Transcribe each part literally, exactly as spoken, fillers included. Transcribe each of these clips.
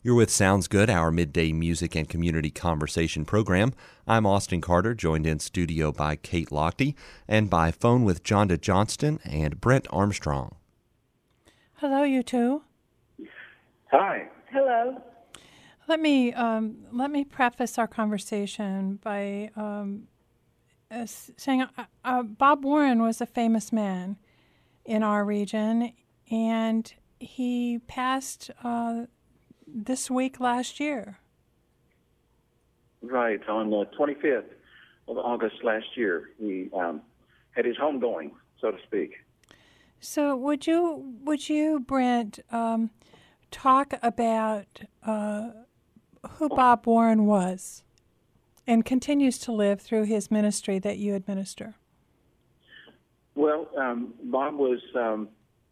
You're with Sounds Good, our midday music and community conversation program. I'm Austin Carter, joined in studio by Kate Lochte, and by phone with Jonda Johnston and Brent Armstrong. Hello, you two. Hi. Hello. Let me um, let me preface our conversation by um, uh, saying uh, uh, Bob Warren was a famous man in our region, and he passed uh, this week last year. Right, on the twenty-fifth of August last year, he um, had his homegoing, so to speak. So would you, would you, Brent, um, talk about uh, who Bob Warren was and continues to live through his ministry that you administer? Well, um, Bob was um,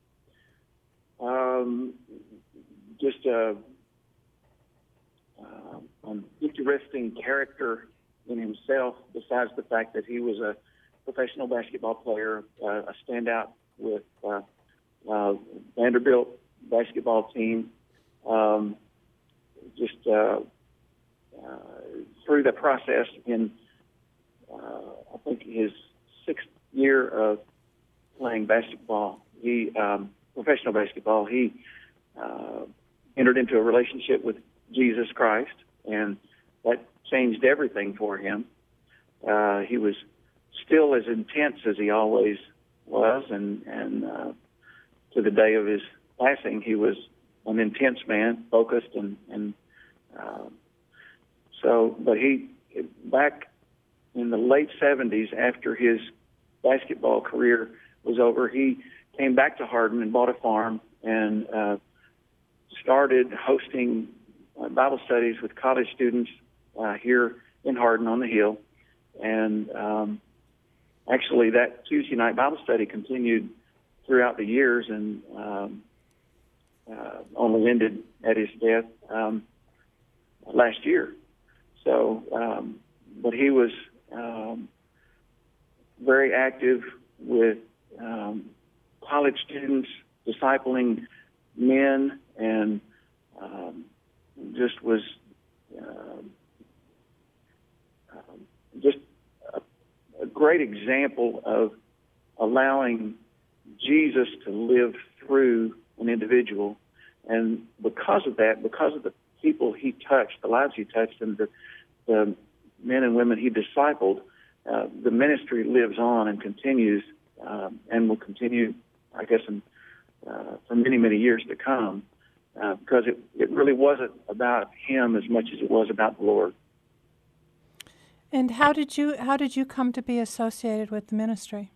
um, just a Uh, an interesting character in himself, besides the fact that he was a professional basketball player, uh, a standout with uh, uh, Vanderbilt basketball team. Um, just uh, uh, through the process in, uh, I think, his sixth year of playing basketball, he um, professional basketball, he uh, entered into a relationship with Jesus Christ, and that changed everything for him. Uh, he was still as intense as he always was, and, and uh, to the day of his passing, he was an intense man, focused, and, and uh, so, but he, back in the late seventies, after his basketball career was over, he came back to Hardin and bought a farm and uh, started hosting Bible studies with college students uh, here in Hardin on the Hill. And um, actually that Tuesday night Bible study continued throughout the years and um, uh, only ended at his death um, last year. So, um, but he was um, very active with um, college students, discipling men, and um, just was uh, uh, just a, a great example of allowing Jesus to live through an individual. And because of that, because of the people he touched, the lives he touched, and the, the men and women he discipled, uh, the ministry lives on and continues um, and will continue, I guess, in, uh, for many, many years to come. Uh, because it, it really wasn't about him as much as it was about the Lord. And how did you how did you come to be associated with the ministry?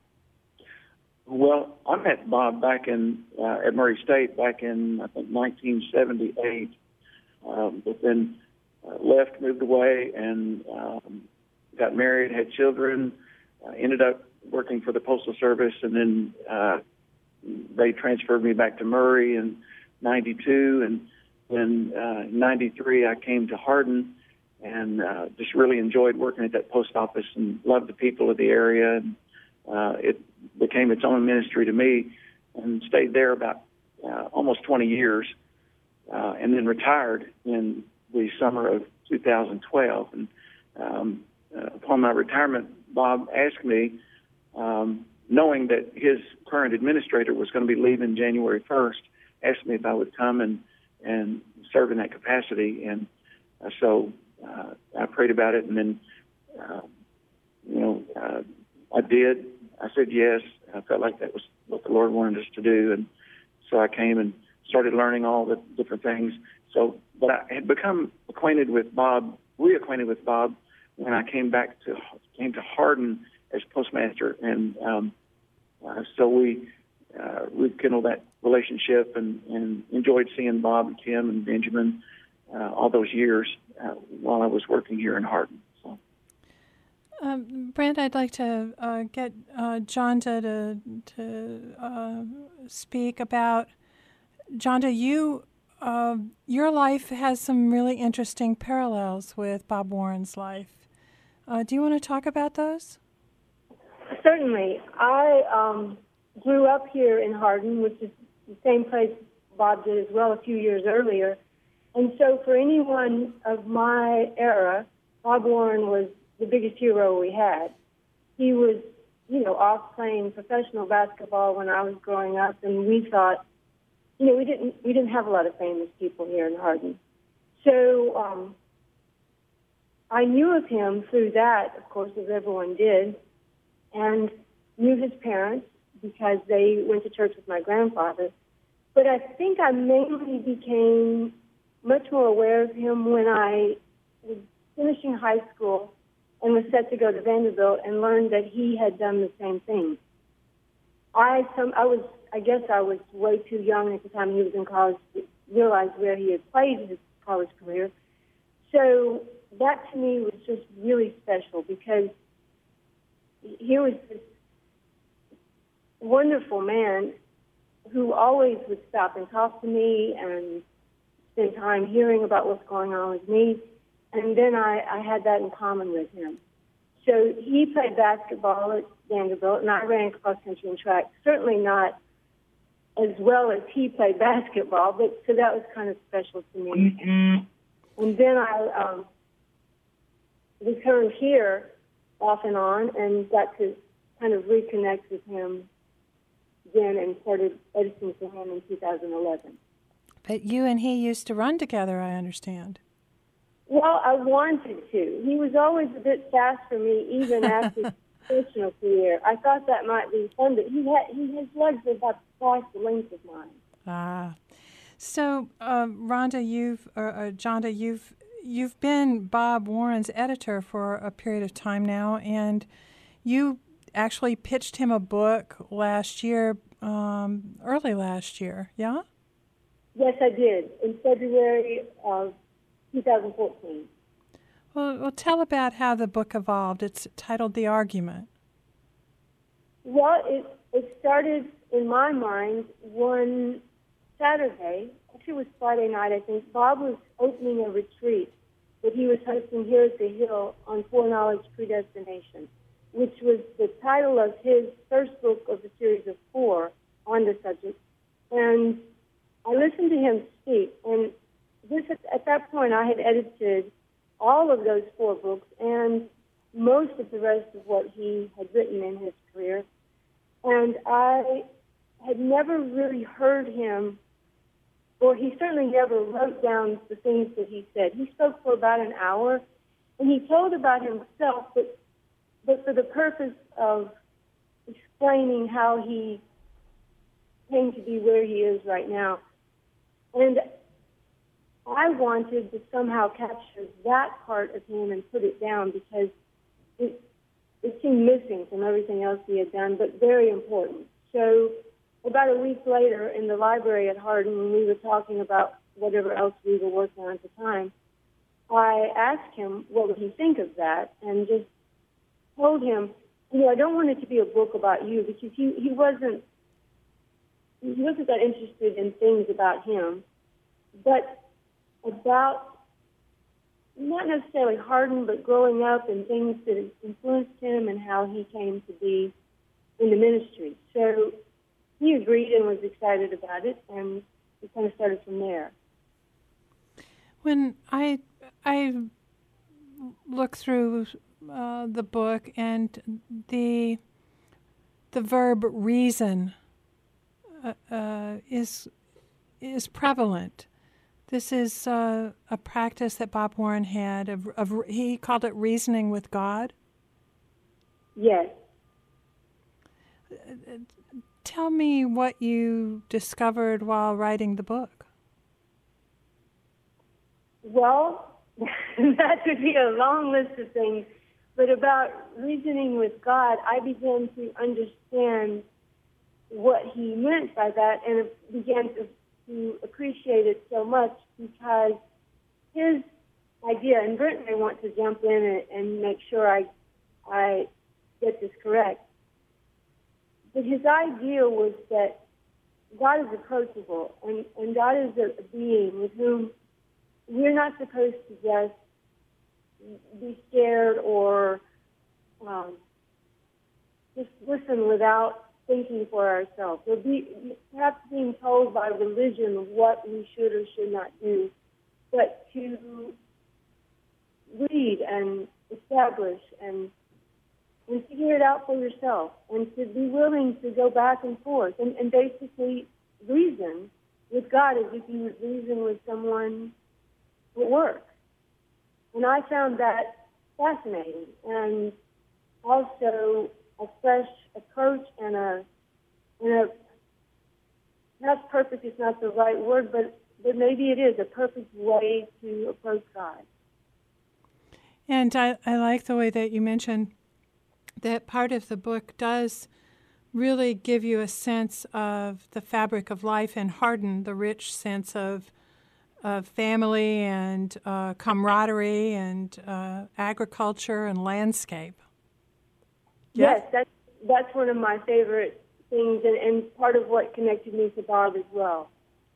Well, I met Bob back in uh, at Murray State back in I think nineteen seventy-eight, um, but then uh, left, moved away, and um, got married, had children. Uh, ended up working for the Postal Service, and then uh, they transferred me back to Murray and ninety-two, and then uh, in ninety-three I came to Hardin and uh, just really enjoyed working at that post office and loved the people of the area. And uh, it became its own ministry to me, and stayed there about uh, almost twenty years, uh, and then retired in the summer of two thousand twelve. And um, uh, upon my retirement, Bob asked me, um, knowing that his current administrator was going to be leaving January first, asked me if I would come and, and serve in that capacity. And uh, so uh, I prayed about it, and then, uh, you know, uh, I did. I said yes. I felt like that was what the Lord wanted us to do. And so I came and started learning all the different things. So, but I had become acquainted with Bob, reacquainted with Bob when I came back to, came to Hardin as postmaster. And um, uh, so we uh, rekindled that relationship, and, and enjoyed seeing Bob and Tim and Benjamin uh, all those years uh, while I was working here in Hardin. So. Um, Brent, I'd like to uh, get uh, Jonda to, to uh, speak about, Jonda, you, uh, your life has some really interesting parallels with Bob Warren's life. Uh, do you want to talk about those? Certainly. I um, grew up here in Hardin, which is the same place Bob did as well a few years earlier. And so for anyone of my era, Bob Warren was the biggest hero we had. He was, you know, off playing professional basketball when I was growing up, and we thought, you know, we didn't we didn't have a lot of famous people here in Hardin. So um, I knew of him through that, of course, as everyone did, and knew his parents because they went to church with my grandfather. But I think I mainly became much more aware of him when I was finishing high school and was set to go to Vanderbilt and learned that he had done the same thing. I some I was I guess I was way too young at the time he was in college to realize where he had played his college career. So that to me was just really special because he was this wonderful man who always would stop and talk to me and spend time hearing about what's going on with me. And then I, I had that in common with him. So he played basketball at Vanderbilt, and I ran cross country and track. Certainly not as well as he played basketball, but so that was kind of special to me. Mm-hmm. And then I um, returned here off and on and got to kind of reconnect with him then and started editing for him in two thousand eleven. But you and he used to run together, I understand. Well, I wanted to. He was always a bit fast for me, even after his professional career. I thought that might be fun, but he had he, his legs were about twice the length of mine. Ah, so uh, Rhonda, you've or uh, Jonda, you've you've been Bob Warren's editor for a period of time now, and you actually pitched him a book last year, um, early last year, yeah? Yes, I did, in February of two thousand fourteen. Well, well, tell about how the book evolved. It's titled The Argument. Well, it, it started in my mind one Saturday. Actually, it was Friday night, I think. Bob was opening a retreat that he was hosting here at the Hill on Foreknowledge Predestination, which was the title of his first book of the series of four on the subject. And I listened to him speak, and this at that point I had edited all of those four books and most of the rest of what he had written in his career. And I had never really heard him, or he certainly never wrote down the things that he said. He spoke for about an hour, and he told about himself, but but for the purpose of explaining how he came to be where he is right now. And I wanted to somehow capture that part of him and put it down because it, it seemed missing from everything else he had done, but very important. So about a week later in the library at Hardin, when we were talking about whatever else we were working on at the time, I asked him what would he think of that, and just told him, you know, I don't want it to be a book about you, because he, he wasn't he wasn't that interested in things about him, but about not necessarily Hardin, but growing up and things that influenced him and how he came to be in the ministry. So he agreed and was excited about it, and we kind of started from there. When I I look through uh, the book, and the the verb reason uh, uh, is is prevalent. This is uh, a practice that Bob Warren had. Of, of he called it reasoning with God. Yes. Tell me what you discovered while writing the book. Well, that could be a long list of things, but about reasoning with God, I began to understand what he meant by that, and began to, to appreciate it so much, because his idea, and Brent may want to jump in and, and make sure I, I get this correct, but his idea was that God is approachable, and, and God is a, a being with whom we're not supposed to just be scared or um, just listen without thinking for ourselves. We're be, perhaps being told by religion what we should or should not do. but to read and establish and and figure it out for yourself, and to be willing to go back and forth and, and basically reason with God as if you would reason with someone at work. And I found that fascinating, and also a fresh approach and a, and a perhaps perfect is not the right word, but, but maybe it is a perfect way to approach God. And I, I like the way that you mentioned that part of the book does really give you a sense of the fabric of life and harden the rich sense of of family and uh, camaraderie and uh, agriculture and landscape. Yes, yes that's, that's one of my favorite things, and, and part of what connected me to Bob as well.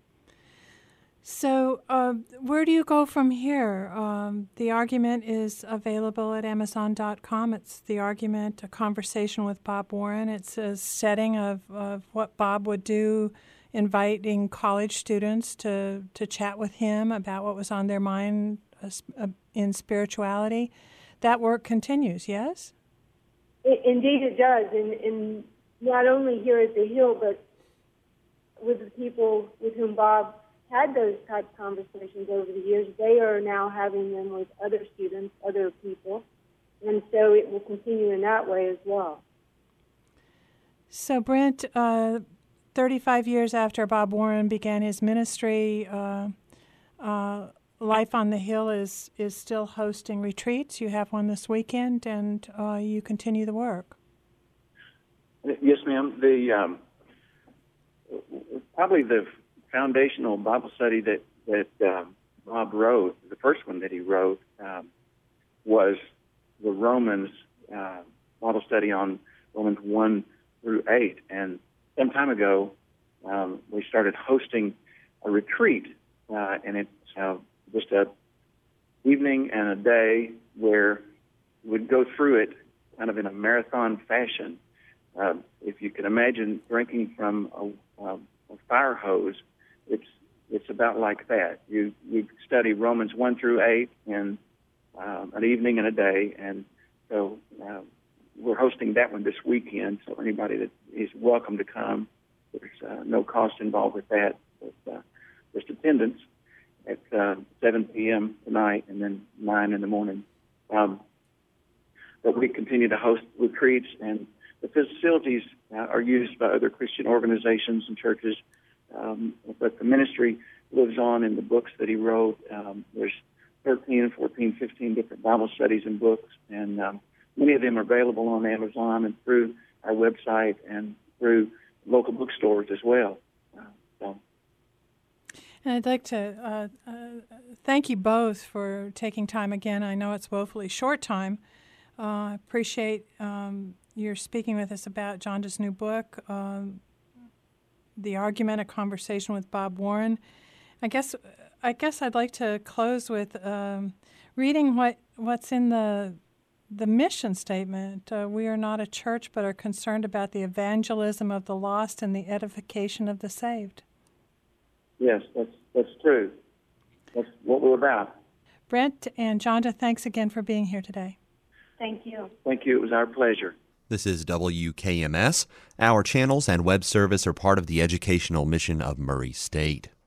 So uh, where do you go from here? Um, the Argument is available at Amazon dot com. It's The Argument, A Conversation with Bob Warren. It's a setting of, of what Bob would do, inviting college students to, to chat with him about what was on their mind uh, in spirituality. That work continues, yes? It, indeed it does, and, and not only here at the Hill, but with the people with whom Bob had those type of conversations over the years. They are now having them with other students, other people, and so it will continue in that way as well. So, Brent, uh, thirty-five years after Bob Warren began his ministry, uh, uh, Life on the Hill is, is still hosting retreats. You have one this weekend, and uh, you continue the work. Yes, ma'am. The um, probably the foundational Bible study that that um, Bob wrote, the first one that he wrote, um, was the Romans uh, Bible study on Romans one through eight. And some time ago, um, we started hosting a retreat, uh, and it's uh, just a evening and a day where we'd go through it kind of in a marathon fashion. Uh, if you can imagine drinking from a, a, a fire hose, it's it's about like that. You you study Romans one through eight in uh, an evening and a day, and so uh, we're hosting that one this weekend. So anybody that is welcome to come. There's uh, no cost involved with that, but uh, just attendance at uh, seven p.m. tonight, and then nine in the morning. Um, but we continue to host retreats, and the facilities uh, are used by other Christian organizations and churches. Um, but the ministry lives on in the books that he wrote. Um, there's thirteen, fourteen, fifteen different Bible studies and books, and um, many of them are available on Amazon and through our website and through local bookstores as well. Uh, so. And I'd like to uh, uh, thank you both for taking time again. I know it's woefully short time. Uh, I appreciate um, your speaking with us about Jonda's new book, um, The Argument, A Conversation with Bob Warren. I guess I guess I'd like to close with um, reading what, what's in the the mission statement. Uh, we are not a church, but are concerned about the evangelism of the lost and the edification of the saved. Yes, that's that's true. That's what we're about. Brent and Jonda, thanks again for being here today. Thank you. Thank you. It was our pleasure. This is W K M S. Our channels and web service are part of the educational mission of Murray State.